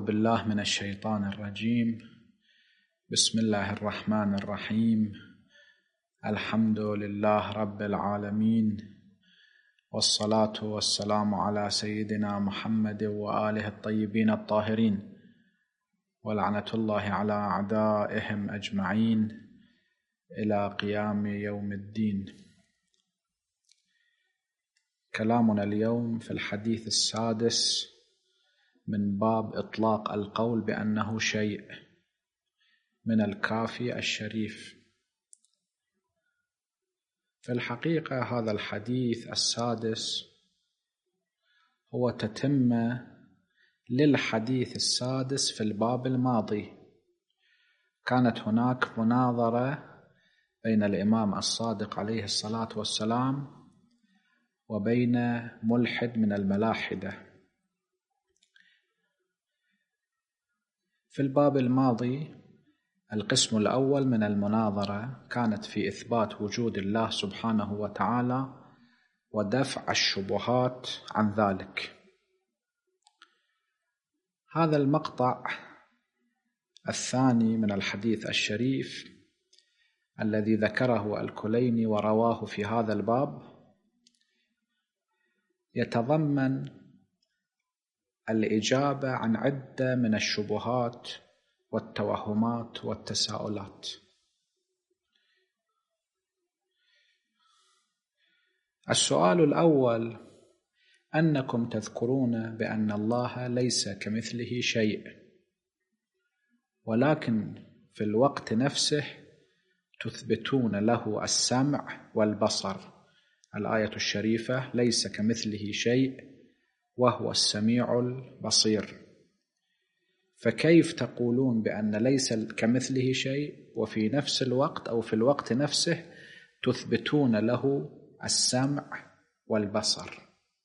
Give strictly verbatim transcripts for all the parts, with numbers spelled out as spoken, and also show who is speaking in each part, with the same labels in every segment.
Speaker 1: بالله من الشيطان الرجيم. بسم الله الرحمن الرحيم. الحمد لله رب العالمين، والصلاة والسلام على سيدنا محمد وآله الطيبين الطاهرين، ولعنة الله على أعدائهم أجمعين إلى قيام يوم الدين. كلامنا اليوم في الحديث السادس من باب إطلاق القول بأنه شيء من الكافي الشريف. في الحقيقة هذا الحديث السادس هو تتمة للحديث السادس في الباب الماضي. كانت هناك مناظرة بين الإمام الصادق عليه الصلاة والسلام وبين ملحد من الملاحدة. في الباب الماضي القسم الأول من المناظرة كانت في إثبات وجود الله سبحانه وتعالى ودفع الشبهات عن ذلك. هذا المقطع الثاني من الحديث الشريف الذي ذكره الكليني ورواه في هذا الباب يتضمن الإجابة عن عدة من الشبهات والتوهمات والتساؤلات. السؤال الأول: أنكم تذكرون بأن الله ليس كمثله شيء، ولكن في الوقت نفسه تثبتون له السمع والبصر. الآية الشريفة: ليس كمثله شيء وهو السميع البصير. فكيف تقولون بأن ليس كمثله شيء وفي نفس الوقت أو في الوقت نفسه تثبتون له السمع والبصر؟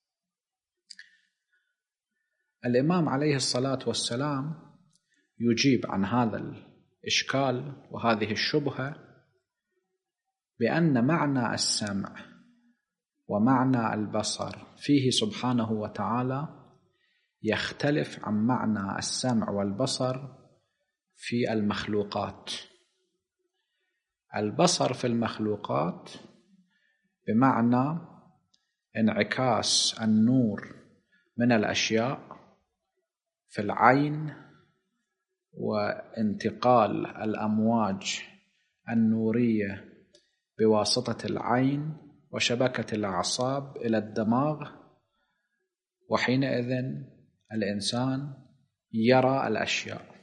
Speaker 1: الإمام عليه الصلاة والسلام يجيب عن هذا الإشكال وهذه الشبهة بأن معنى السمع ومعنى البصر فيه سبحانه وتعالى يختلف عن معنى السمع والبصر في المخلوقات. البصر في المخلوقات بمعنى انعكاس النور من الأشياء في العين وانتقال الأمواج النورية بواسطة العين وشبكة الأعصاب إلى الدماغ، وحينئذ الإنسان يرى الأشياء.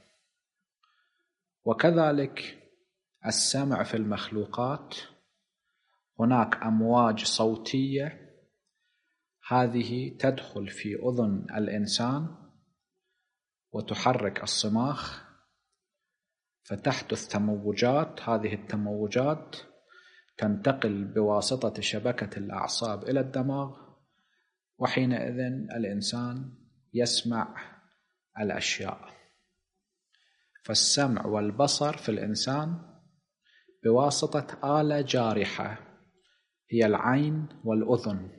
Speaker 1: وكذلك السمع في المخلوقات، هناك أمواج صوتية هذه تدخل في أذن الإنسان وتحرك الصماخ فتحدث تموجات. هذه التموجات تنتقل بواسطة شبكة الأعصاب إلى الدماغ، وحينئذ الإنسان يسمع الأشياء. فالسمع والبصر في الإنسان بواسطة آلة جارحة هي العين والأذن.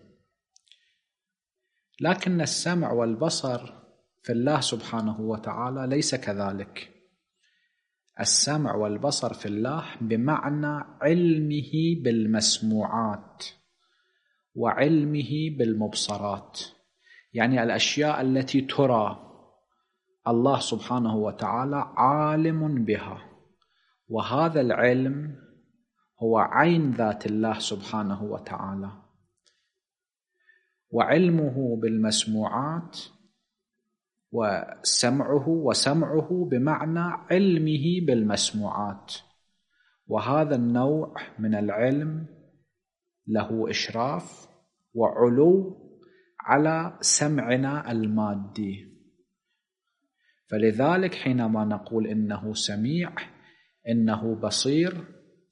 Speaker 1: لكن السمع والبصر في الله سبحانه وتعالى ليس كذلك. السمع والبصر في الله بمعنى علمه بالمسموعات وعلمه بالمبصرات، يعني الأشياء التي ترى الله سبحانه وتعالى عالم بها، وهذا العلم هو عين ذات الله سبحانه وتعالى. وعلمه بالمسموعات وسمعه وسمعه بمعنى علمه بالمسموعات، وهذا النوع من العلم له إشراف وعلو على سمعنا المادي. فلذلك حينما نقول إنه سميع إنه بصير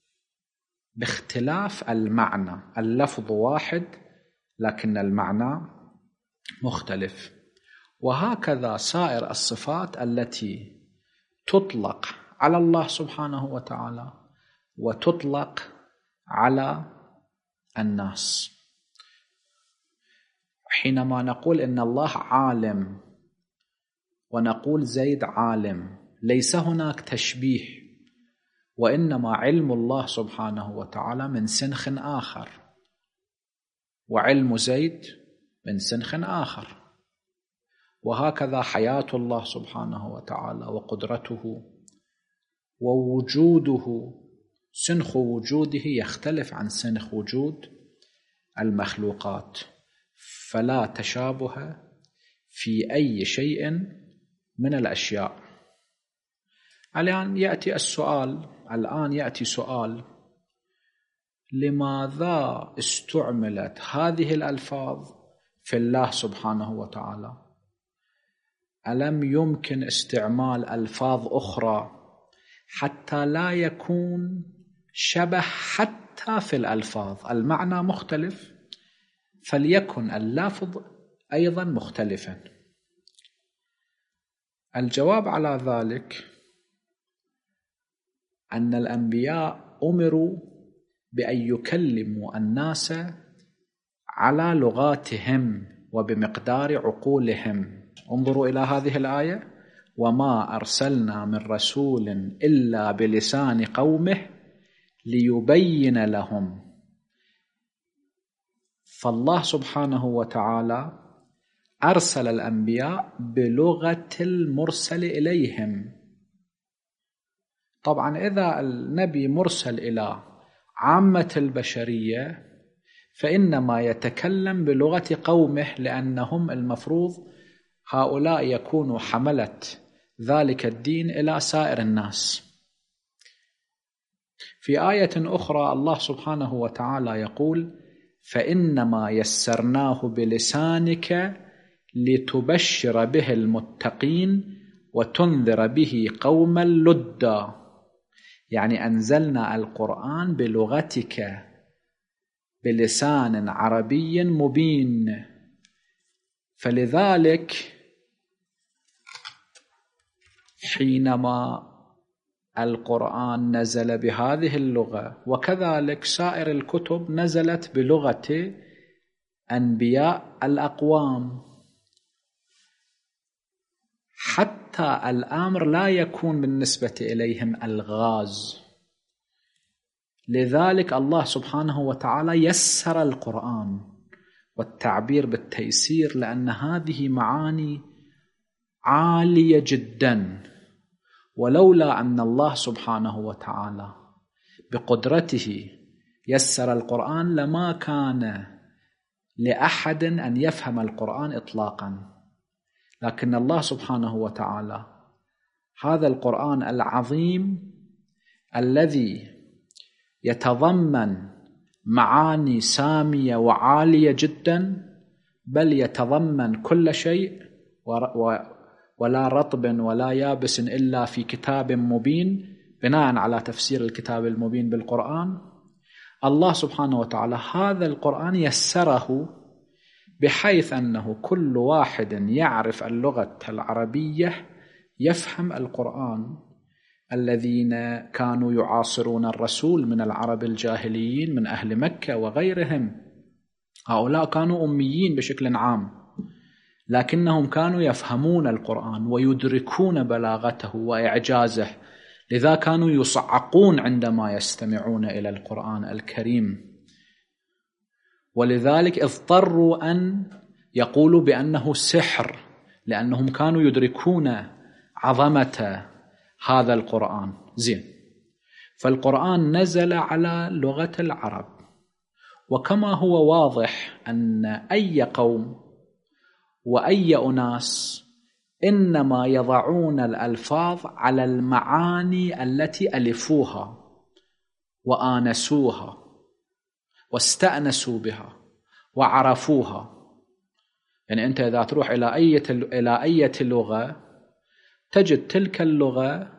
Speaker 1: باختلاف المعنى، اللفظ واحد لكن المعنى مختلف. وهكذا سائر الصفات التي تطلق على الله سبحانه وتعالى وتطلق على الناس. حينما نقول إن الله عالم ونقول زيد عالم، ليس هناك تشبيه، وإنما علم الله سبحانه وتعالى من سنخ آخر، وعلم زيد من سنخ آخر. وهكذا حياة الله سبحانه وتعالى وقدرته ووجوده، سنخ وجوده يختلف عن سنخ وجود المخلوقات، فلا تشابه في أي شيء من الأشياء. الآن يأتي السؤال الآن يأتي سؤال لماذا استعملت هذه الألفاظ في الله سبحانه وتعالى؟ ألم يمكن استعمال ألفاظ أخرى حتى لا يكون شبه حتى في الألفاظ؟ المعنى مختلف، فليكن اللفظ أيضا مختلفا. الجواب على ذلك أن الأنبياء أمروا بأن يكلموا الناس على لغاتهم وبمقدار عقولهم. انظروا إلى هذه الآية: وما أرسلنا من رسول إلا بلسان قومه ليبين لهم. فالله سبحانه وتعالى أرسل الأنبياء بلغة المرسل إليهم. طبعا إذا النبي مرسل إلى عامة البشرية فإنما يتكلم بلغة قومه، لأنهم المفروض هؤلاء يكونوا حملة ذلك الدين إلى سائر الناس. في آية أخرى الله سبحانه وتعالى يقول: فإنما يسرناه بلسانك لتبشر به المتقين وتنذر به قوما لدا. يعني أنزلنا القرآن بلغتك بلسان عربي مبين. فلذلك حينما القرآن نزل بهذه اللغة، وكذلك سائر الكتب نزلت بلغة أنبياء الأقوام، حتى الأمر لا يكون بالنسبة إليهم ألغاز. لذلك الله سبحانه وتعالى يسر القرآن، والتعبير بالتيسير لأن هذه معاني عالية جدا، ولولا أن الله سبحانه وتعالى بقدرته يسر القرآن لما كان لأحد أن يفهم القرآن إطلاقا. لكن الله سبحانه وتعالى هذا القرآن العظيم الذي يتضمن معاني سامية وعالية جدا، بل يتضمن كل شيء، ولا رطب ولا يابس إلا في كتاب مبين، بناء على تفسير الكتاب المبين بالقرآن. الله سبحانه وتعالى هذا القرآن يسره بحيث أنه كل واحد يعرف اللغة العربية يفهم القرآن. الذين كانوا يعاصرون الرسول من العرب الجاهليين من أهل مكة وغيرهم، هؤلاء كانوا أميين بشكل عام، لكنهم كانوا يفهمون القرآن ويدركون بلاغته وإعجازه، لذا كانوا يصعقون عندما يستمعون إلى القرآن الكريم. ولذلك اضطروا أن يقولوا بأنه سحر، لأنهم كانوا يدركون عظمة هذا القرآن. زين، فالقرآن نزل على لغة العرب، وكما هو واضح أن أي قوم وأي أناس إنما يضعون الألفاظ على المعاني التي ألفوها وآنسوها واستأنسوا بها وعرفوها. يعني أنت إذا تروح إلى أي إلى أي لغة تجد تلك اللغة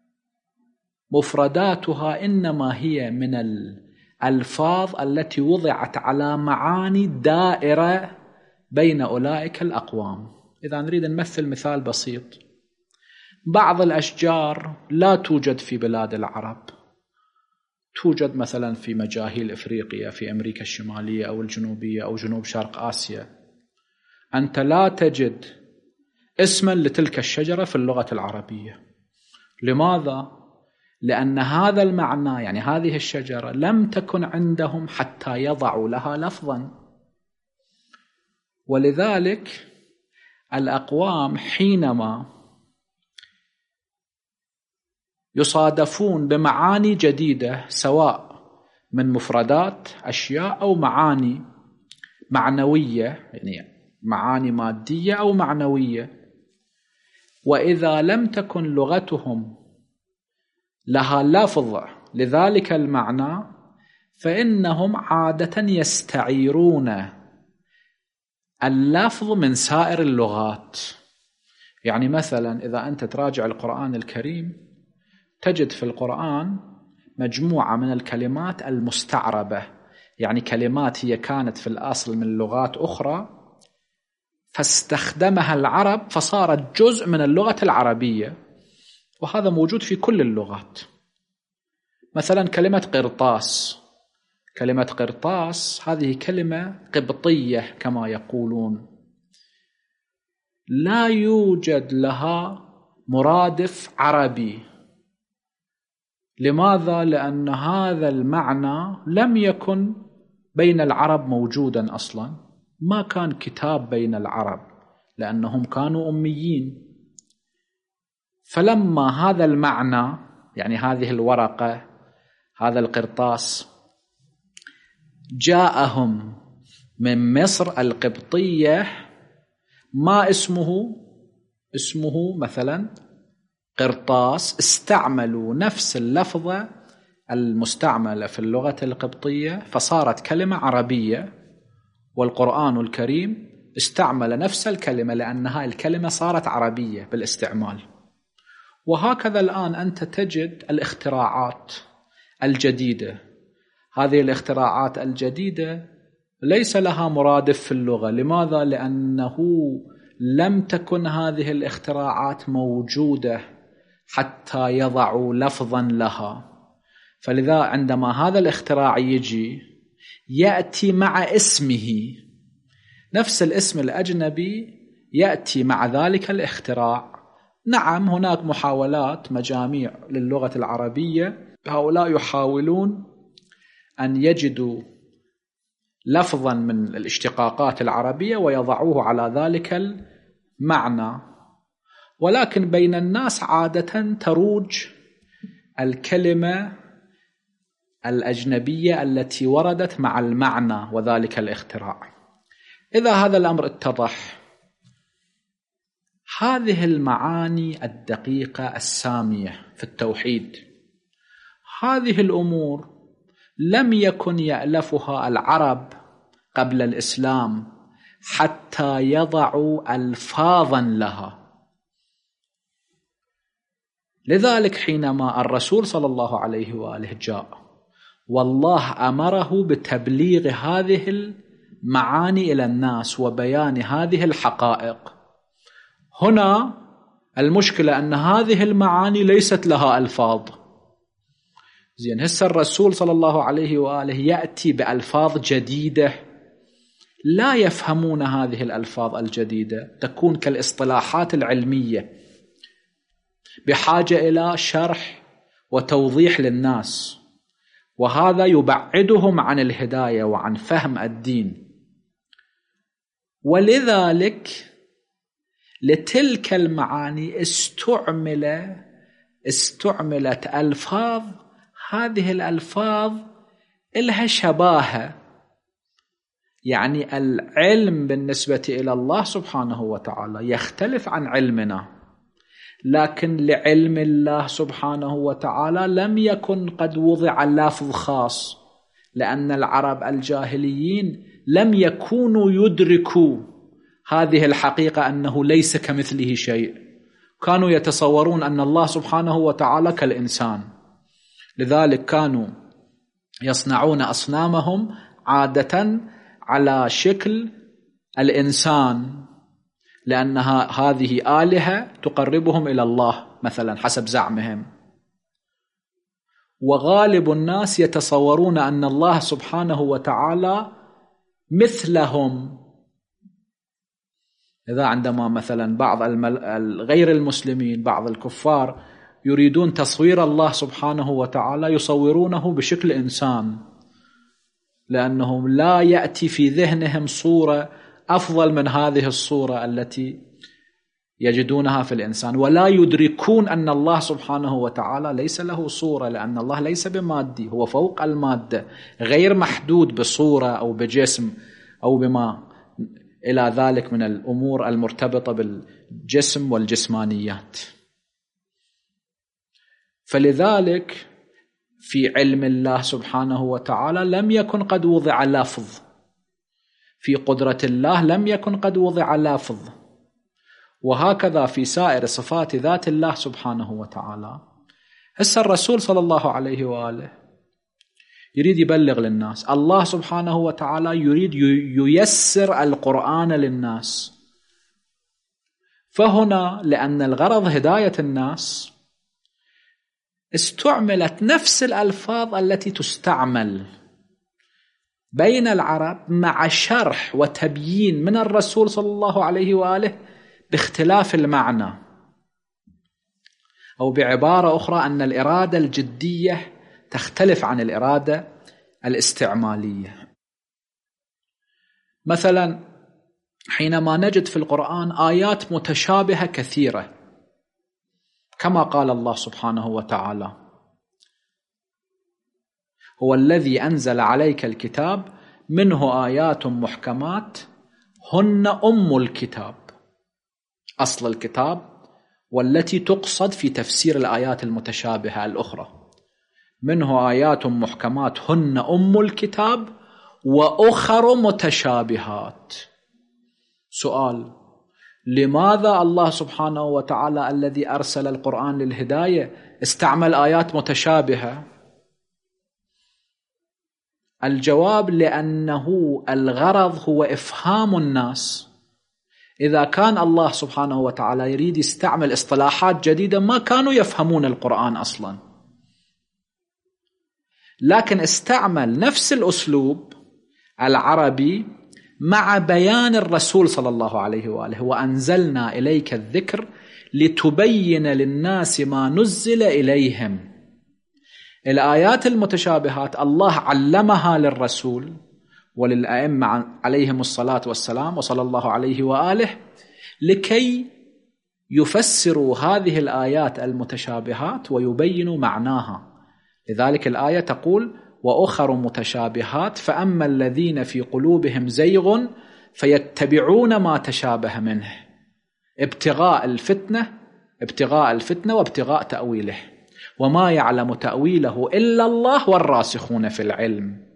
Speaker 1: مفرداتها إنما هي من الألفاظ التي وضعت على معاني دائرة بين أولئك الأقوام. إذا نريد نمثل مثال بسيط: بعض الأشجار لا توجد في بلاد العرب، توجد مثلا في مجاهيل إفريقيا، في أمريكا الشمالية أو الجنوبية أو جنوب شرق آسيا. أنت لا تجد اسما لتلك الشجرة في اللغة العربية. لماذا؟ لأن هذا المعنى، يعني هذه الشجرة، لم تكن عندهم حتى يضعوا لها لفظا. ولذلك الأقوام حينما يصادفون بمعاني جديدة، سواء من مفردات أشياء أو معاني معنوية، يعني معاني مادية أو معنوية، وإذا لم تكن لغتهم لها لفظ لذلك المعنى، فإنهم عادة يستعيرون اللفظ من سائر اللغات. يعني مثلا إذا أنت تراجع القرآن الكريم تجد في القرآن مجموعة من الكلمات المستعربة، يعني كلمات هي كانت في الأصل من لغات أخرى فاستخدمها العرب فصارت جزء من اللغة العربية، وهذا موجود في كل اللغات. مثلا كلمة قرطاس، كلمة قرطاس هذه كلمة قبطية كما يقولون، لا يوجد لها مرادف عربي. لماذا؟ لأن هذا المعنى لم يكن بين العرب موجودا أصلا، ما كان كتاب بين العرب لأنهم كانوا أميين. فلما هذا المعنى، يعني هذه الورقة، هذا القرطاس، جاءهم من مصر القبطية، ما اسمه اسمه مثلا قرطاس، استعملوا نفس اللفظة المستعملة في اللغة القبطية فصارت كلمة عربية، والقرآن الكريم استعمل نفس الكلمة لأنها الكلمة صارت عربية بالاستعمال. وهكذا الآن أنت تجد الاختراعات الجديدة، هذه الاختراعات الجديدة ليس لها مرادف في اللغة. لماذا؟ لأنه لم تكن هذه الاختراعات موجودة حتى يضعوا لفظا لها. فلذا عندما هذا الاختراع يجي يأتي مع اسمه، نفس الاسم الأجنبي يأتي مع ذلك الاختراع. نعم هناك محاولات مجاميع للغة العربية، هؤلاء يحاولون أن يجدوا لفظا من الاشتقاقات العربية ويضعوه على ذلك المعنى، ولكن بين الناس عادة تروج الكلمة الأجنبية التي وردت مع المعنى وذلك الاختراع. إذا هذا الأمر اتضح، هذه المعاني الدقيقة السامية في التوحيد، هذه الأمور لم يكن يألفها العرب قبل الإسلام حتى يضعوا ألفاظا لها. لذلك حينما الرسول صلى الله عليه وآله جاء والله أمره بتبليغ هذه المعاني إلى الناس وبيان هذه الحقائق، هنا المشكلة أن هذه المعاني ليست لها ألفاظ. زين، هسه الرسول صلى الله عليه وآله يأتي بألفاظ جديدة، لا يفهمون هذه الألفاظ الجديدة، تكون كالاصطلاحات العلمية بحاجة إلى شرح وتوضيح للناس، وهذا يبعدهم عن الهداية وعن فهم الدين. ولذلك لتلك المعاني استعمل استعملت ألفاظ، هذه الألفاظ إلها شباهة، يعني العلم بالنسبة إلى الله سبحانه وتعالى يختلف عن علمنا، لكن لعلم الله سبحانه وتعالى لم يكن قد وضع لفظ خاص، لأن العرب الجاهليين لم يكونوا يدركوا هذه الحقيقة أنه ليس كمثله شيء، كانوا يتصورون أن الله سبحانه وتعالى كالإنسان، لذلك كانوا يصنعون أصنامهم عادة على شكل الإنسان، لأنها هذه آلهة تقربهم إلى الله مثلا حسب زعمهم. وغالب الناس يتصورون أن الله سبحانه وتعالى مثلهم، إذا عندما مثلا بعض غير المسلمين بعض الكفار يريدون تصوير الله سبحانه وتعالى يصورونه بشكل إنسان، لأنهم لا يأتي في ذهنهم صورة أفضل من هذه الصورة التي يجدونها في الإنسان، ولا يدركون أن الله سبحانه وتعالى ليس له صورة، لأن الله ليس بمادي، هو فوق المادة، غير محدود بصورة أو بجسم أو بما إلى ذلك من الأمور المرتبطة بالجسم والجسمانيات. فلذلك في علم الله سبحانه وتعالى لم يكن قد وضع لفظ، في قدرة الله لم يكن قد وضع لفظ، وهكذا في سائر صفات ذات الله سبحانه وتعالى. هسه الرسول صلى الله عليه وآله يريد يبلغ للناس، الله سبحانه وتعالى يريد ييسر القرآن للناس، فهنا لأن الغرض هداية الناس استعملت نفس الألفاظ التي تستعمل بين العرب مع شرح وتبيين من الرسول صلى الله عليه وآله باختلاف المعنى، أو بعبارة أخرى أن الإرادة الجدية تختلف عن الإرادة الاستعمالية. مثلا حينما نجد في القرآن آيات متشابهة كثيرة، كما قال الله سبحانه وتعالى: هو الذي أنزل عليك الكتاب منه آيات محكمات هن أم الكتاب، أصل الكتاب، والتي تقصد في تفسير الآيات المتشابهة الأخرى، منه آيات محكمات هن أم الكتاب وأخر متشابهات. سؤال: لماذا الله سبحانه وتعالى الذي أرسل القرآن للهداية استعمل آيات متشابهة؟ الجواب: لأنه الغرض هو إفهام الناس. إذا كان الله سبحانه وتعالى يريد يستعمل اصطلاحات جديدة ما كانوا يفهمون القرآن أصلا، لكن استعمل نفس الأسلوب العربي مع بيان الرسول صلى الله عليه وآله: وأنزلنا إليك الذكر لتبين للناس ما نزل إليهم. الآيات المتشابهات الله علمها للرسول وللأئمة عليهم الصلاة والسلام وصلى الله عليه وآله لكي يفسروا هذه الآيات المتشابهات ويبينوا معناها. لذلك الآية تقول: وأخر متشابهات فأما الذين في قلوبهم زيغ فيتبعون ما تشابه منه ابتغاء الفتنة ابتغاء الفتنة وابتغاء تأويله وما يعلم تأويله إلا الله والراسخون في العلم.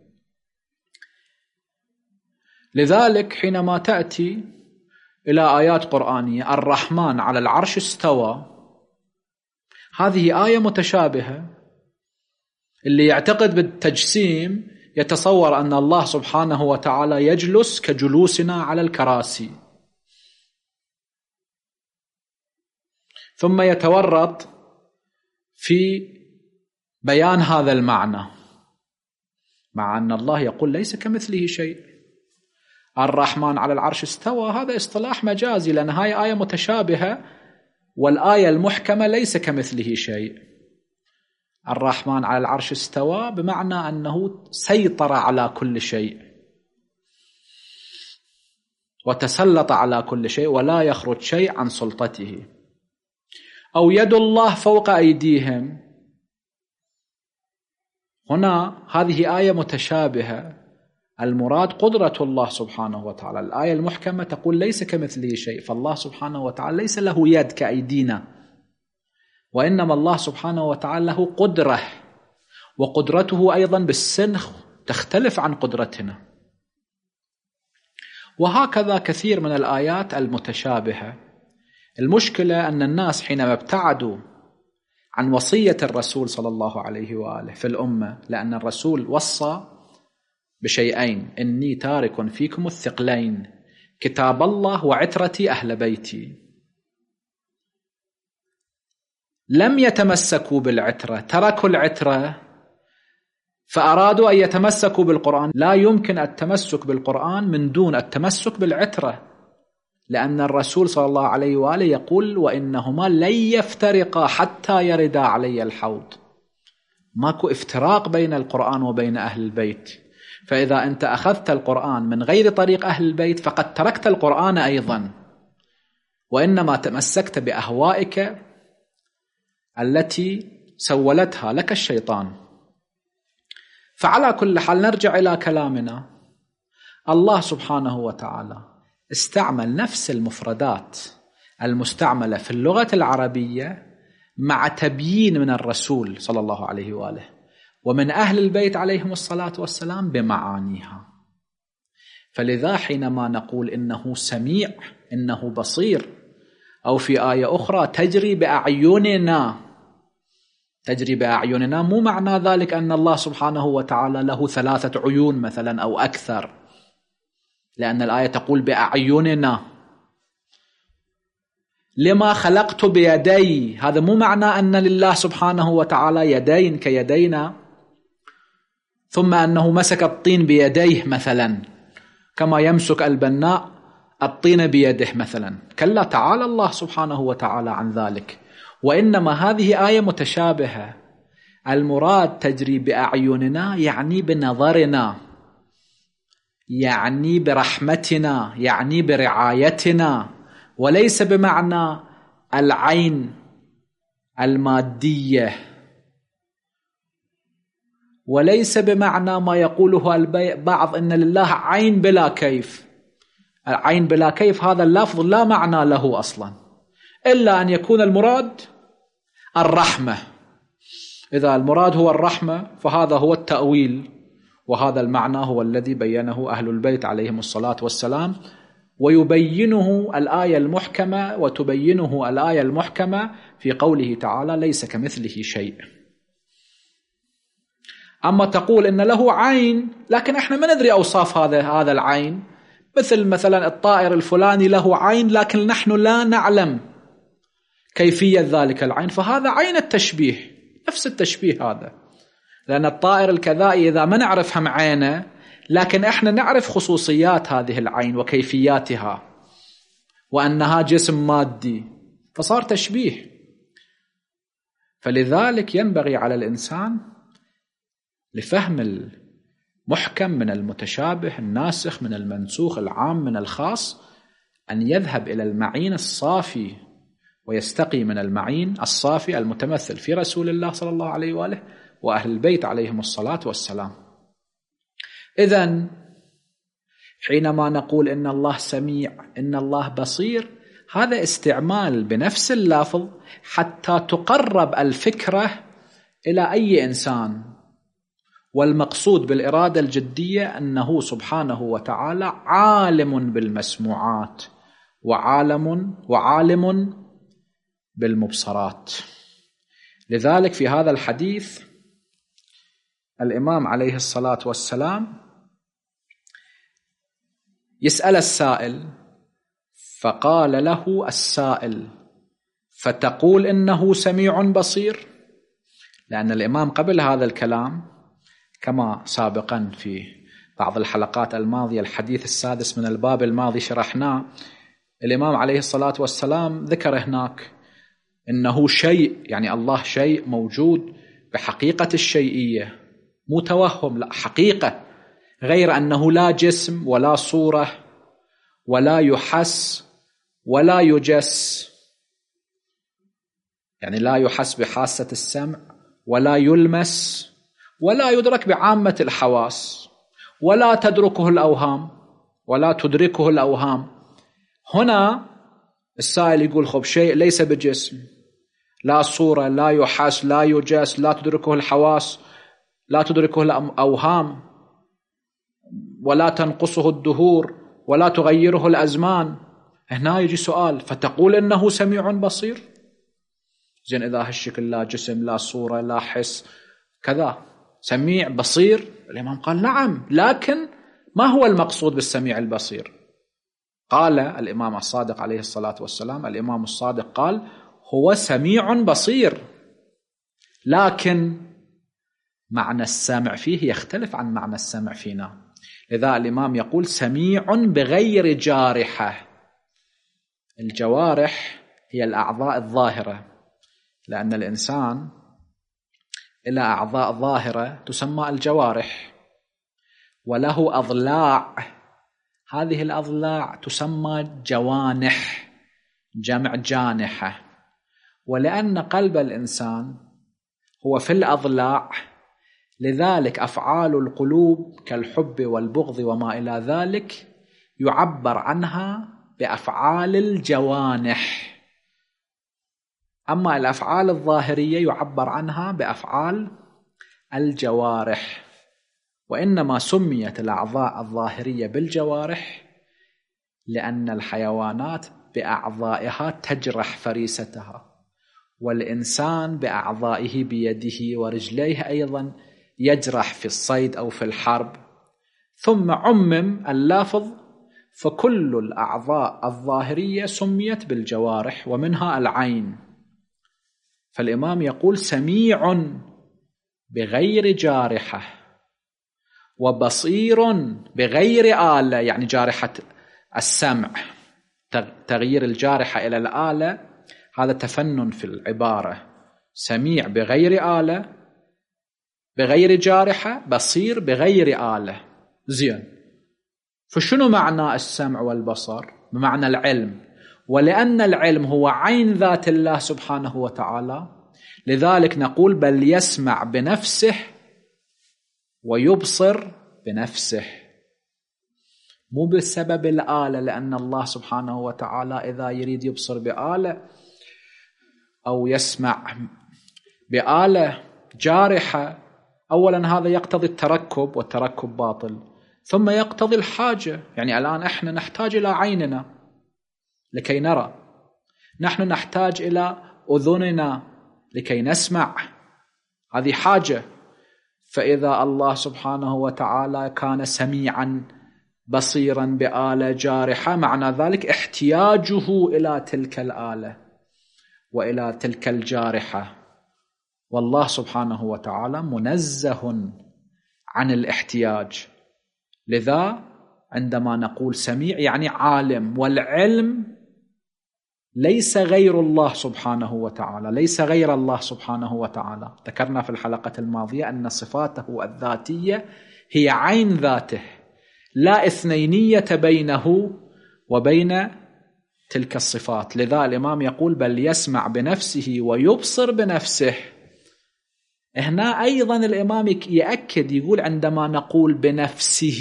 Speaker 1: لذلك حينما تأتي إلى آيات قرآنية: الرحمن على العرش استوى، هذه آية متشابهة، اللي يعتقد بالتجسيم يتصور أن الله سبحانه وتعالى يجلس كجلوسنا على الكراسي، ثم يتورط في بيان هذا المعنى، مع أن الله يقول ليس كمثله شيء. الرحمن على العرش استوى هذا اصطلاح مجازي، لأن هاي آية متشابهة والآية المحكمة ليس كمثله شيء. الرحمن على العرش استوى بمعنى أنه سيطر على كل شيء وتسلط على كل شيء ولا يخرج شيء عن سلطته. أو يد الله فوق أيديهم، هنا هذه آية متشابهة، المراد قدرة الله سبحانه وتعالى. الآية المحكمة تقول ليس كمثله شيء، فالله سبحانه وتعالى ليس له يد كأيدينا، وإنما الله سبحانه وتعالى له قدرة، وقدرته أيضا بالسنخ تختلف عن قدرتنا. وهكذا كثير من الآيات المتشابهة. المشكلة أن الناس حينما ابتعدوا عن وصية الرسول صلى الله عليه وآله في الأمة، لأن الرسول وصى بشيئين: إني تارك فيكم الثقلين كتاب الله وعترتي أهل بيتي. لم يتمسكوا بالعترة، تركوا العترة فأرادوا أن يتمسكوا بالقرآن. لا يمكن التمسك بالقرآن من دون التمسك بالعترة، لأن الرسول صلى الله عليه وآله يقول وإنهما لن يفترقا حتى يردا علي الحوض. ماكو افتراق بين القرآن وبين أهل البيت. فإذا أنت أخذت القرآن من غير طريق أهل البيت فقد تركت القرآن أيضا، وإنما تمسكت بأهوائك التي سولتها لك الشيطان. فعلى كل حال نرجع إلى كلامنا. الله سبحانه وتعالى استعمل نفس المفردات المستعملة في اللغة العربية مع تبيين من الرسول صلى الله عليه وآله ومن أهل البيت عليهم الصلاة والسلام بمعانيها. فلذا حينما نقول إنه سميع، إنه بصير، أو في آية أخرى تجري بأعيننا، تجري بأعيننا، مو معنى ذلك أن الله سبحانه وتعالى له ثلاثة عيون مثلا أو أكثر، لأن الآية تقول بأعيننا. لما خلقت بيدي، هذا مو معنى أن لله سبحانه وتعالى يدين كيدينا ثم أنه مسك الطين بيديه مثلا كما يمسك البناء الطين بيده مثلا. كلا، تعالى الله سبحانه وتعالى عن ذلك. وإنما هذه آية متشابهة. المراد تجري بأعيننا يعني بنظرنا، يعني برحمتنا، يعني برعايتنا، وليس بمعنى العين المادية، وليس بمعنى ما يقوله البعض إن لله عين بلا كيف. العين بلا كيف هذا اللفظ لا معنى له أصلا، إلا أن يكون المراد الرحمة. إذا المراد هو الرحمة فهذا هو التأويل، وهذا المعنى هو الذي بينه أهل البيت عليهم الصلاة والسلام، ويبينه الآية المحكمة وتبينه الآية المحكمة في قوله تعالى ليس كمثله شيء. أما تقول إن له عين لكن إحنا ما ندري أوصاف هذا هذا العين، مثل مثلا الطائر الفلاني له عين لكن نحن لا نعلم كيفية ذلك العين، فهذا عين التشبيه، نفس التشبيه هذا. لأن الطائر الكذائي إذا ما نعرف هم عينه لكن إحنا نعرف خصوصيات هذه العين وكيفياتها وأنها جسم مادي، فصار تشبيه. فلذلك ينبغي على الإنسان لفهم المحكم من المتشابه، الناسخ من المنسوخ، العام من الخاص، أن يذهب إلى المعين الصافي ويستقي من المعين الصافي المتمثل في رسول الله صلى الله عليه وآله وأهل البيت عليهم الصلاة والسلام. إذن حينما نقول إن الله سميع، إن الله بصير، هذا استعمال بنفس اللفظ حتى تقرب الفكرة إلى أي إنسان. والمقصود بالإرادة الجدية أنه سبحانه وتعالى عالم بالمسموعات وعالم وعالم بالمبصرات. لذلك في هذا الحديث الإمام عليه الصلاة والسلام يسأل السائل فقال له السائل فتقول إنه سميع بصير، لأن الإمام قبل هذا الكلام كما سابقا في بعض الحلقات الماضية الحديث السادس من الباب الماضي شرحناه، الإمام عليه الصلاة والسلام ذكر هناك إنه شيء، يعني الله شيء موجود بحقيقة الشيئية، مو توهم، لا حقيقة، غير أنه لا جسم ولا صورة ولا يحس ولا يجس، يعني لا يحس بحاسة السمع ولا يلمس ولا يدرك بعامة الحواس ولا تدركه الأوهام ولا تدركه الأوهام. هنا السائل يقول خب شيء ليس بجسم، لا صورة، لا يحس، لا يجس، لا تدركه الحواس، لا تدركه الأوهام، ولا تنقصه الدهور، ولا تغيره الأزمان. هنا يجي سؤال فتقول إنه سميع بصير؟ زين إذا هالشكل لا جسم لا صورة لا حس كذا، سميع بصير؟ الإمام قال نعم، لكن ما هو المقصود بالسميع البصير؟ قال الإمام الصادق عليه الصلاة والسلام، الإمام الصادق قال هو سميع بصير، لكن معنى السمع فيه يختلف عن معنى السمع فينا. لذا الإمام يقول سميع بغير جارحة، الجوارح هي الأعضاء الظاهرة، لأن الإنسان إلى أعضاء ظاهرة تسمى الجوارح، وله أضلاع، هذه الأضلاع تسمى جوانح، جمع جانحة. ولأن قلب الإنسان هو في الأضلاع، لذلك أفعال القلوب كالحب والبغض وما إلى ذلك يعبر عنها بأفعال الجوانح، أما الأفعال الظاهرية يعبر عنها بأفعال الجوارح. وإنما سميت الأعضاء الظاهرية بالجوارح لأن الحيوانات بأعضائها تجرح فريستها، والإنسان بأعضائه بيده ورجليه أيضا يجرح في الصيد أو في الحرب، ثم عمم اللافظ، فكل الأعضاء الظاهرية سميت بالجوارح، ومنها العين. فالإمام يقول سميع بغير جارحة، وبصير بغير آلة، يعني جارحة السمع، تغيير الجارحة إلى الآلة هذا تفنن في العبارة. سميع بغير آلة، بغير جارحة، بصير بغير آلة. زين، فشنو معنى السمع والبصر؟ بمعنى العلم، ولأن العلم هو عين ذات الله سبحانه وتعالى، لذلك نقول بل يسمع بنفسه ويبصر بنفسه، مو بسبب الآلة، لأن الله سبحانه وتعالى إذا يريد يبصر بآلة أو يسمع بآلة جارحة، أولا هذا يقتضي التركب، والتركب باطل، ثم يقتضي الحاجة. يعني الآن إحنا نحتاج إلى عيننا لكي نرى، نحن نحتاج إلى أذننا لكي نسمع، هذه حاجة. فإذا الله سبحانه وتعالى كان سميعا بصيرا بآلة جارحة، معنى ذلك احتياجه إلى تلك الآلة وإلى تلك الجارحة، والله سبحانه وتعالى منزه عن الاحتياج. لذا عندما نقول سميع يعني عالم، والعلم ليس غير الله سبحانه وتعالى، ليس غير الله سبحانه وتعالى. ذكرنا في الحلقة الماضية أن صفاته الذاتية هي عين ذاته، لا اثنينية بينه وبين تلك الصفات. لذا الإمام يقول بل يسمع بنفسه ويبصر بنفسه. هنا أيضا الإمام يأكد، يقول عندما نقول بنفسه،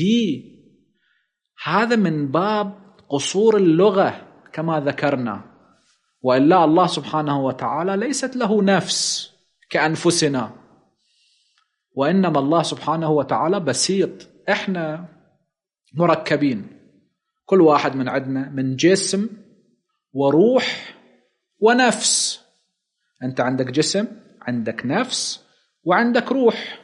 Speaker 1: هذا من باب قصور اللغة كما ذكرنا، وإلا الله سبحانه وتعالى ليست له نفس كأنفسنا، وإنما الله سبحانه وتعالى بسيط. إحنا مركبين، كل واحد من عندنا من جسم وروح ونفس. أنت عندك جسم، عندك نفس، وعندك روح.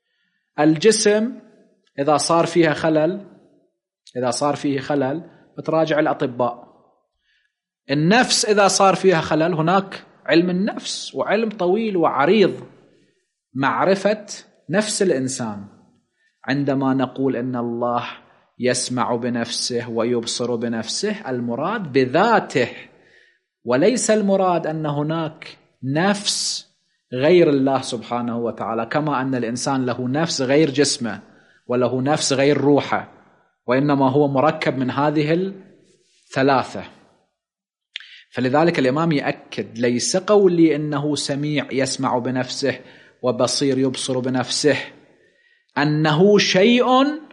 Speaker 1: الجسم إذا صار فيها خلل، إذا صار فيه خلل بتراجع الأطباء. النفس إذا صار فيها خلل، هناك علم النفس وعلم طويل وعريض معرفة نفس الإنسان. عندما نقول إن الله يسمع بنفسه ويبصر بنفسه، المراد بذاته، وليس المراد أن هناك نفس غير الله سبحانه وتعالى، كما أن الإنسان له نفس غير جسمه وله نفس غير روحه، وإنما هو مركب من هذه الثلاثة. فلذلك الإمام يأكد ليس قولي إنه سميع يسمع بنفسه وبصير يبصر بنفسه أنه شيء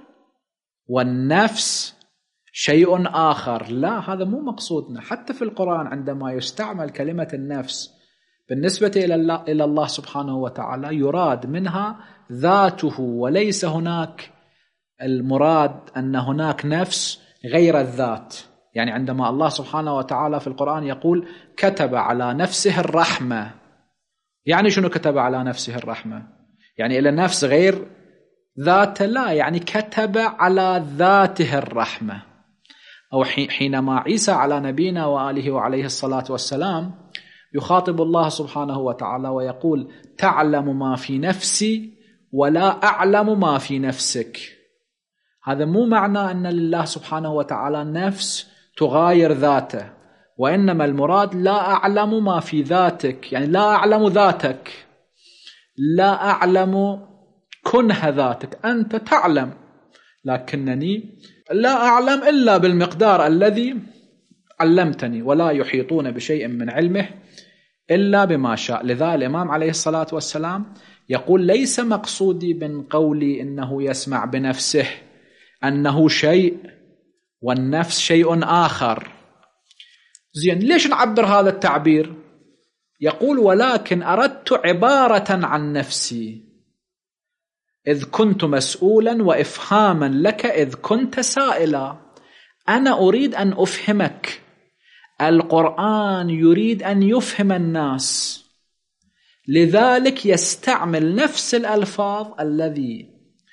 Speaker 1: والنفس شيء آخر، لا، هذا مو مقصودنا. حتى في القرآن عندما يستعمل كلمة النفس بالنسبة إلى الله, إلى الله سبحانه وتعالى يراد منها ذاته، وليس هناك المراد أن هناك نفس غير الذات. يعني عندما الله سبحانه وتعالى في القرآن يقول كتب على نفسه الرحمة، يعني شنو كتب على نفسه الرحمة؟ يعني إلى نفس غير ذاته؟ لا، يعني كتب على ذاته الرحمة. أو حينما عيسى على نبينا وآله وعليه الصلاة والسلام يخاطب الله سبحانه وتعالى ويقول تعلم ما في نفسي ولا أعلم ما في نفسك. هذا مو معنى أن لله سبحانه وتعالى نفس تغاير ذاته، وإنما المراد لا أعلم ما في ذاتك، يعني لا أعلم ذاتك، لا أعلم كنه ذاتك، أنت تعلم لكنني لا أعلم إلا بالمقدار الذي علمتني، ولا يحيطون بشيء من علمه إلا بما شاء. لذا الإمام عليه الصلاة والسلام يقول ليس مقصودي من قولي إنه يسمع بنفسه أنه شيء والنفس شيء آخر. زين، ليش نعبر هذا التعبير؟ يقول ولكن أردت عبارة عن نفسي إذ كنت مسؤولا، وإفهاما لك إذ كنت سائلا. أنا أريد أن أفهمك، القرآن يريد أن يفهم الناس، لذلك يستعمل نفس الألفاظ الذي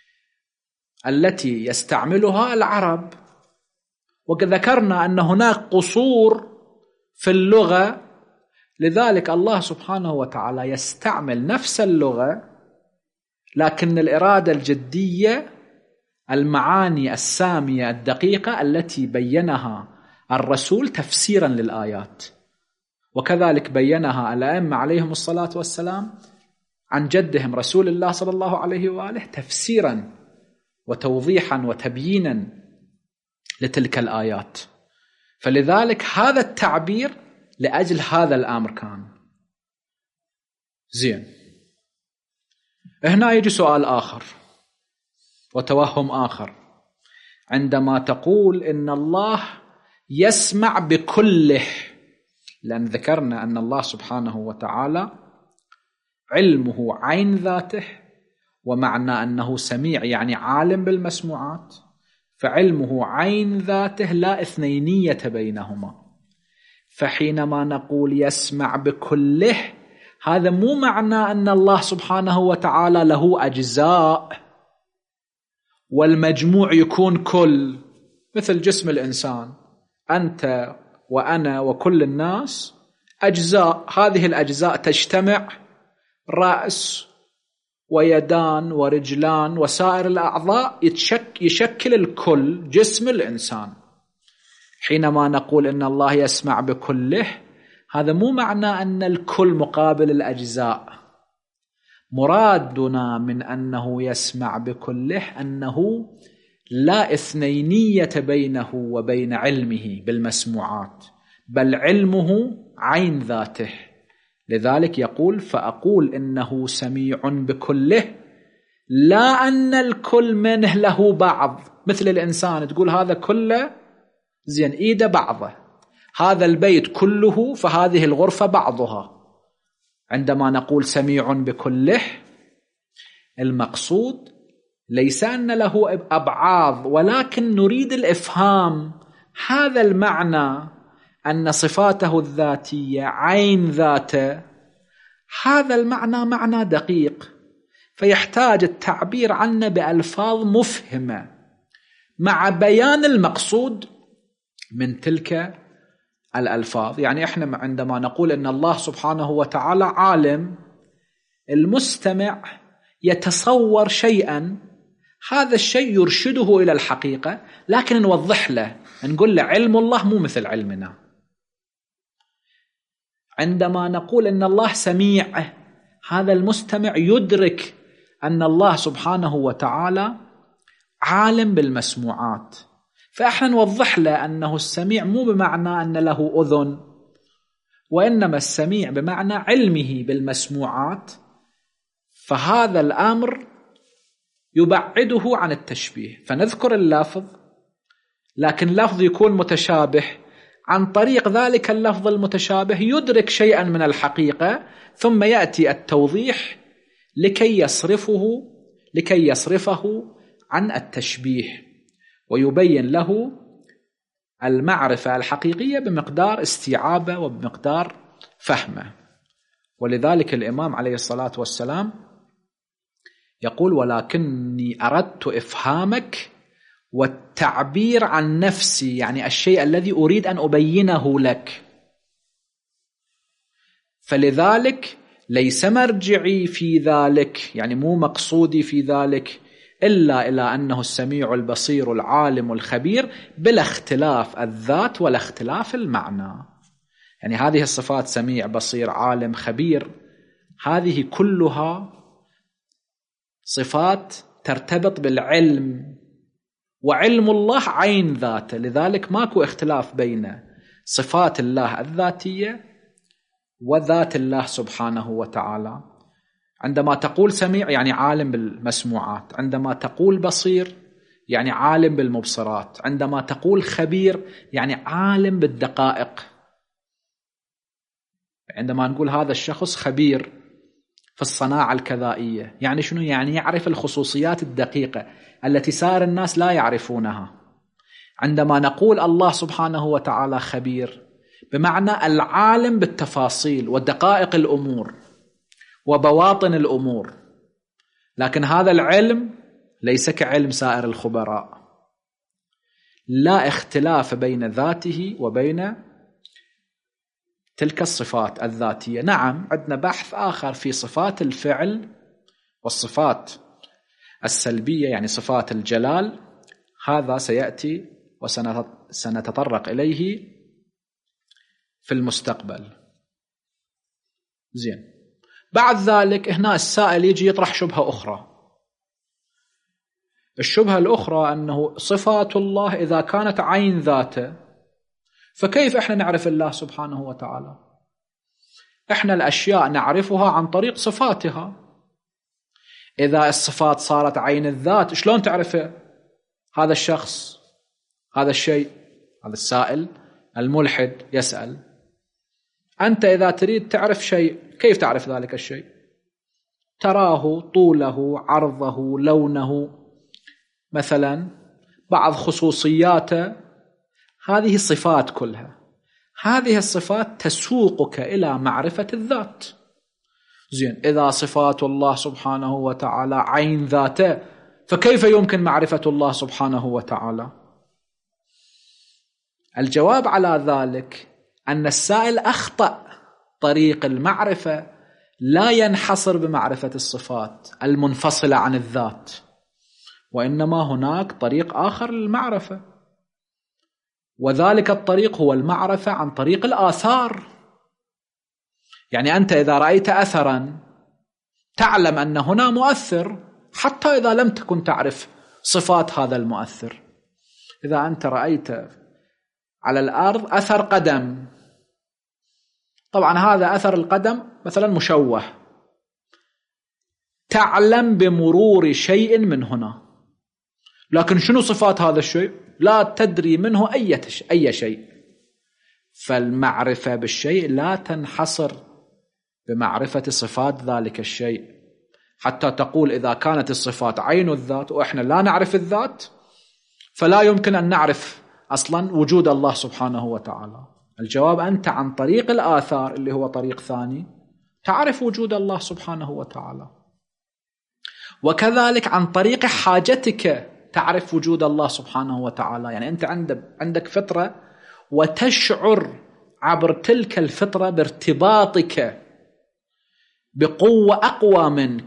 Speaker 1: التي يستعملها العرب. وذكرنا أن هناك قصور في اللغة، لذلك الله سبحانه وتعالى يستعمل نفس اللغة، لكن الإرادة الجدية، المعاني السامية الدقيقة التي بينها الرسول تفسيرا للآيات. وكذلك بينها الأئمة عليهم الصلاة والسلام عن جدهم رسول الله صلى الله عليه وآله تفسيرا وتوضيحا وتبيينا لتلك الآيات. فلذلك هذا التعبير لأجل هذا الأمر كان. زين، هنا يجي سؤال آخر وتوهم آخر، عندما تقول إن الله يسمع بكله، لأن ذكرنا أن الله سبحانه وتعالى علمه عين ذاته، ومعنى أنه سميع يعني عالم بالمسموعات، فعلمه عين ذاته لا اثنينية بينهما. فحينما نقول يسمع بكله، هذا مو معنى أن الله سبحانه وتعالى له أجزاء والمجموع يكون كل، مثل جسم الإنسان، أنت وأنا وكل الناس أجزاء، هذه الأجزاء تجتمع، رأس ويدان ورجلان وسائر الأعضاء يشكل الكل، جسم الإنسان. حينما نقول إن الله يسمع بكله، هذا مو معنى أن الكل مقابل الأجزاء. مرادنا من أنه يسمع بكله أنه لا اثنينية بينه وبين علمه بالمسموعات، بل علمه عين ذاته. لذلك يقول فأقول إنه سميع بكله، لا أن الكل منه له بعض، مثل الإنسان تقول هذا كله زين إيده بعضه، هذا البيت كله، فهذه الغرفة بعضها. عندما نقول سميع بكله، المقصود ليس أن له أبعاض، ولكن نريد الإفهام هذا المعنى، أن صفاته الذاتية عين ذاته، هذا المعنى معنى دقيق، فيحتاج التعبير عنه بألفاظ مفهمة مع بيان المقصود من تلك الألفاظ. يعني إحنا عندما نقول أن الله سبحانه وتعالى عالم، المستمع يتصور شيئا، هذا الشيء يرشده إلى الحقيقة، لكن نوضح له، نقول له علم الله مو مثل علمنا. عندما نقول أن الله سميع، هذا المستمع يدرك أن الله سبحانه وتعالى عالم بالمسموعات، فإحنا نوضح له أنه السميع مو بمعنى أن له أذن، وإنما السميع بمعنى علمه بالمسموعات. فهذا الأمر يبعده عن التشبيه، فنذكر اللفظ لكن لفظ يكون متشابه، عن طريق ذلك اللفظ المتشابه يدرك شيئا من الحقيقة، ثم يأتي التوضيح لكي يصرفه لكي يصرفه عن التشبيه، ويبين له المعرفة الحقيقية بمقدار استيعابه وبمقدار فهمه. ولذلك الإمام عليه الصلاة والسلام يقول ولكني أردت إفهامك والتعبير عن نفسي، يعني الشيء الذي أريد أن أبينه لك. فلذلك ليس مرجعي في ذلك، يعني مو مقصودي في ذلك إلا إلى أنه السميع البصير العالم الخبير، بلا اختلاف الذات ولا اختلاف المعنى. يعني هذه الصفات سميع بصير عالم خبير، هذه كلها صفات ترتبط بالعلم، وعلم الله عين ذاته. لذلك ماكو اختلاف بين صفات الله الذاتية وذات الله سبحانه وتعالى. عندما تقول سميع يعني عالم بالمسموعات، عندما تقول بصير يعني عالم بالمبصرات، عندما تقول خبير يعني عالم بالدقائق. عندما نقول هذا الشخص خبير في الصناعة الكذائية يعني شنو؟ يعني يعرف الخصوصيات الدقيقة التي سائر الناس لا يعرفونها. عندما نقول الله سبحانه وتعالى خبير بمعنى العالم بالتفاصيل ودقائق الأمور وبواطن الأمور، لكن هذا العلم ليس كعلم سائر الخبراء. لا اختلاف بين ذاته وبين تلك الصفات الذاتية. نعم عندنا بحث آخر في صفات الفعل والصفات السلبية يعني صفات الجلال، هذا سيأتي وسنتطرق إليه في المستقبل. زين، بعد ذلك هنا السائل يجي يطرح شبهة أخرى. الشبهة الأخرى أنه صفات الله إذا كانت عين ذاته فكيف إحنا نعرف الله سبحانه وتعالى؟ إحنا الأشياء نعرفها عن طريق صفاتها. إذا الصفات صارت عين الذات شلون تعرف هذا الشخص هذا الشيء؟ هذا السائل الملحد يسأل. أنت إذا تريد تعرف شيء كيف تعرف ذلك الشيء؟ تراه، طوله، عرضه، لونه، مثلا بعض خصوصياته، هذه الصفات كلها. هذه الصفات تسوقك إلى معرفة الذات. زين، إذا صفات الله سبحانه وتعالى عين ذاته فكيف يمكن معرفة الله سبحانه وتعالى؟ الجواب على ذلك أن السائل أخطأ. طريق المعرفة لا ينحصر بمعرفة الصفات المنفصلة عن الذات، وإنما هناك طريق آخر للمعرفة، وذلك الطريق هو المعرفة عن طريق الآثار. يعني أنت إذا رأيت أثرا تعلم أن هنا مؤثر حتى إذا لم تكن تعرف صفات هذا المؤثر. إذا أنت رأيت على الأرض أثر قدم، طبعا هذا أثر القدم مثلا مشوه، تعلم بمرور شيء من هنا، لكن شنو صفات هذا الشيء؟ لا تدري منه أي أي شيء. فالمعرفة بالشيء لا تنحصر بمعرفة صفات ذلك الشيء. حتى تقول إذا كانت الصفات عين الذات وإحنا لا نعرف الذات فلا يمكن أن نعرف أصلا وجود الله سبحانه وتعالى. الجواب أنت عن طريق الآثار اللي هو طريق ثاني تعرف وجود الله سبحانه وتعالى، وكذلك عن طريق حاجتك تعرف وجود الله سبحانه وتعالى. يعني أنت عندك فطرة وتشعر عبر تلك الفطرة بارتباطك بقوة أقوى منك،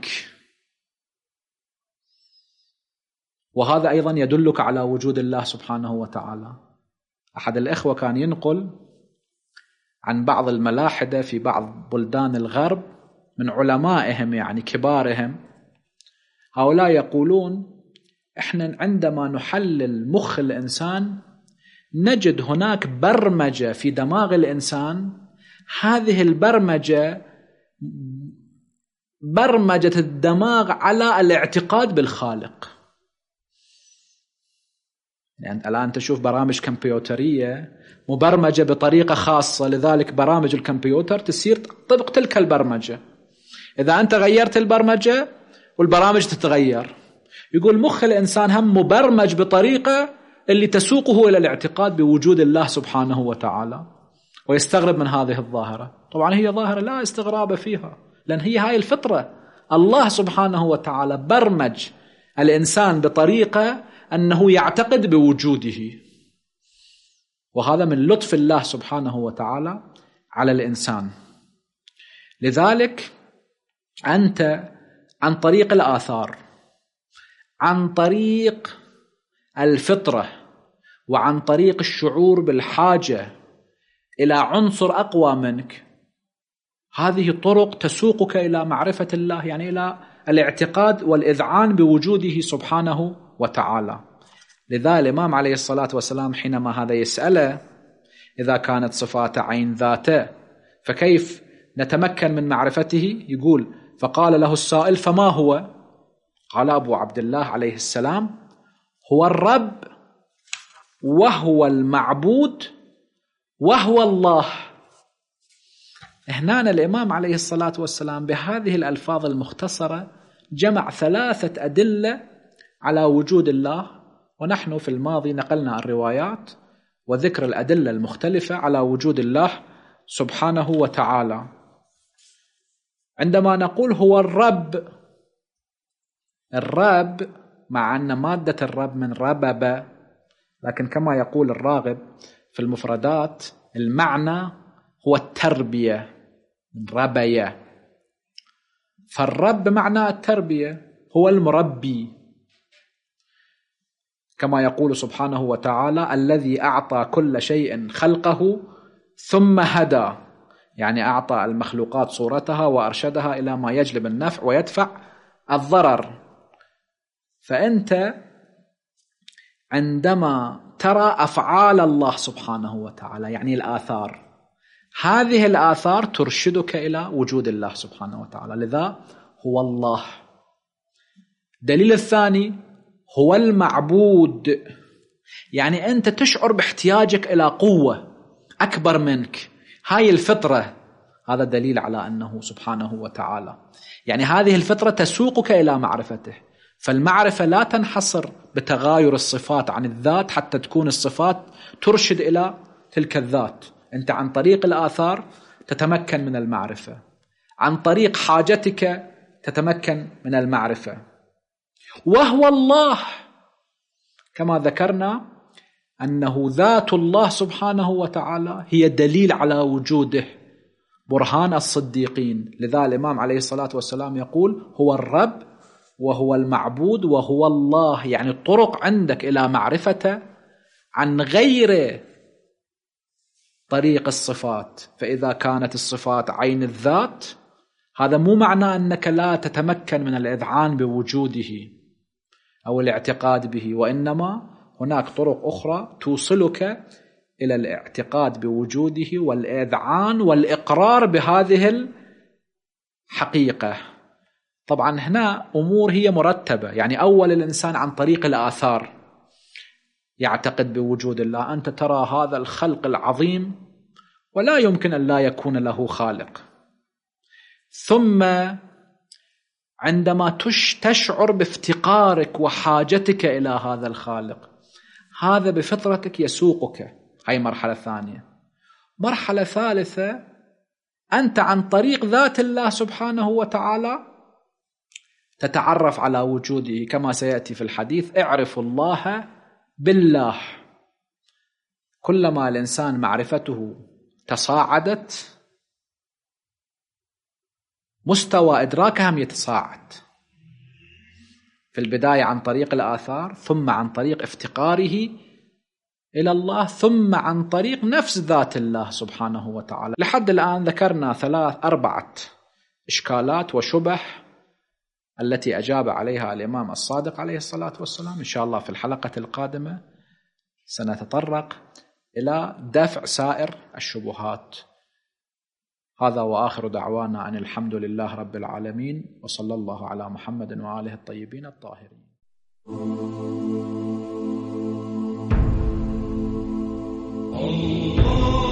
Speaker 1: وهذا أيضا يدلك على وجود الله سبحانه وتعالى. أحد الإخوة كان ينقل عن بعض الملاحدة في بعض بلدان الغرب من علمائهم يعني كبارهم، هؤلاء يقولون إحنا عندما نحلل مخ الإنسان نجد هناك برمجة في دماغ الإنسان، هذه البرمجة برمجة الدماغ على الاعتقاد بالخالق. يعني الآن تشوف برامج كمبيوترية مبرمجة بطريقة خاصة، لذلك برامج الكمبيوتر تسير طبق تلك البرمجة. إذا أنت غيرت البرمجة والبرامج تتغير. يقول مخ الإنسان هم مبرمج بطريقة اللي تسوقه إلى الاعتقاد بوجود الله سبحانه وتعالى، ويستغرب من هذه الظاهرة. طبعا هي ظاهرة لا استغراب فيها، لأن هي هاي الفطرة. الله سبحانه وتعالى برمج الإنسان بطريقة أنه يعتقد بوجوده، وهذا من لطف الله سبحانه وتعالى على الإنسان. لذلك أنت عن طريق الآثار، عن طريق الفطرة، وعن طريق الشعور بالحاجة إلى عنصر أقوى منك. هذه طرق تسوقك إلى معرفة الله، يعني إلى الاعتقاد والإذعان بوجوده سبحانه وتعالى. لذا الإمام عليه الصلاة والسلام حينما هذا يسأله إذا كانت صفات عين ذاته فكيف نتمكن من معرفته؟ يقول: فقال له السائل: فما هو؟ قال أبو عبد الله عليه السلام: هو الرب وهو المعبود وهو الله. هنا الإمام عليه الصلاة والسلام بهذه الألفاظ المختصرة جمع ثلاثة أدلة على وجود الله، ونحن في الماضي نقلنا الروايات وذكر الأدلة المختلفة على وجود الله سبحانه وتعالى. عندما نقول هو الرب، الرب مع أن مادة الرب من ربب، لكن كما يقول الراغب في المفردات المعنى هو التربية من ربية، فالرب معنى التربية، هو المربي، كما يقول سبحانه وتعالى: الذي أعطى كل شيء خلقه ثم هدى، يعني أعطى المخلوقات صورتها وأرشدها إلى ما يجلب النفع ويدفع الضرر. فأنت عندما ترى أفعال الله سبحانه وتعالى، يعني الآثار، هذه الآثار ترشدك إلى وجود الله سبحانه وتعالى، لذا هو الله. دليل الثاني هو المعبود، يعني أنت تشعر باحتياجك إلى قوة أكبر منك، هاي الفطرة، هذا دليل على أنه سبحانه وتعالى، يعني هذه الفطرة تسوقك إلى معرفته. فالمعرفة لا تنحصر بتغاير الصفات عن الذات حتى تكون الصفات ترشد إلى تلك الذات، أنت عن طريق الآثار تتمكن من المعرفة، عن طريق حاجتك تتمكن من المعرفة. وهو الله، كما ذكرنا أنه ذات الله سبحانه وتعالى هي دليل على وجوده، برهان الصديقين. لذا الإمام عليه الصلاة والسلام يقول: هو الرب وهو المعبود وهو الله، يعني الطرق عندك إلى معرفته عن غير طريق الصفات. فإذا كانت الصفات عين الذات، هذا مو معنى أنك لا تتمكن من الإذعان بوجوده أو الاعتقاد به، وإنما هناك طرق أخرى توصلك إلى الاعتقاد بوجوده والإذعان والإقرار بهذه الحقيقة. طبعا هنا أمور هي مرتبة، يعني أول الإنسان عن طريق الآثار يعتقد بوجود الله. أنت ترى هذا الخلق العظيم ولا يمكن أن لا يكون له خالق، ثم عندما تشعر بافتقارك وحاجتك إلى هذا الخالق، هذا بفطرتك يسوقك. هاي مرحلة ثانية. مرحلة ثالثة، أنت عن طريق ذات الله سبحانه وتعالى تتعرف على وجوده، كما سيأتي في الحديث: اعرف الله بالله. كلما الإنسان معرفته تصاعدت، مستوى إدراكه هم يتصاعد، في البداية عن طريق الآثار، ثم عن طريق افتقاره إلى الله، ثم عن طريق نفس ذات الله سبحانه وتعالى. لحد الآن ذكرنا ثلاث أربعة إشكالات وشبه التي أجاب عليها الإمام الصادق عليه الصلاة والسلام. إن شاء الله في الحلقة القادمة سنتطرق إلى دفع سائر الشبهات. هذا وآخر دعوانا أن الحمد لله رب العالمين، وصلى الله على محمد وآله الطيبين الطاهرين.